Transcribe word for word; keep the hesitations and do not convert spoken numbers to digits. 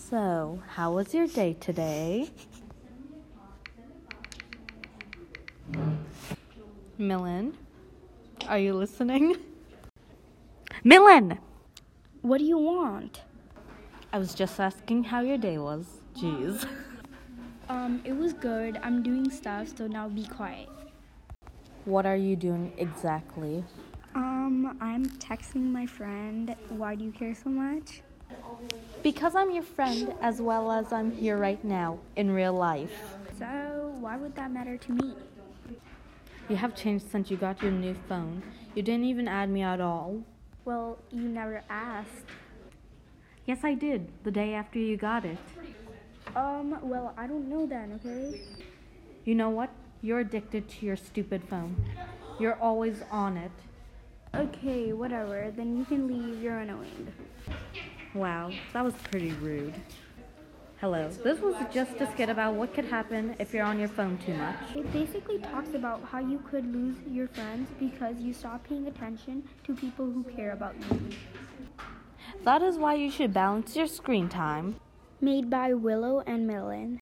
So, how was your day today? Millen, are you listening? Millen! What do you want? I was just asking how your day was. Jeez. Um, it was good. I'm doing stuff, so now be quiet. What are you doing exactly? Um, I'm texting my friend. Why do you care so much? Because I'm your friend as well as I'm here right now, in real life. So, why would that matter to me? You have changed since you got your new phone. You didn't even add me at all. Well, you never asked. Yes, I did, the day after you got it. Um, well, I don't know then, okay? You know what? You're addicted to your stupid phone. You're always on it. Okay, whatever. Then you can leave. You're annoying. Wow, that was pretty rude. Hello, this was just a skit about what could happen if you're on your phone too much. It basically talks about how you could lose your friends because you stop paying attention to people who care about you. That is why you should balance your screen time. Made by Willow and Millen.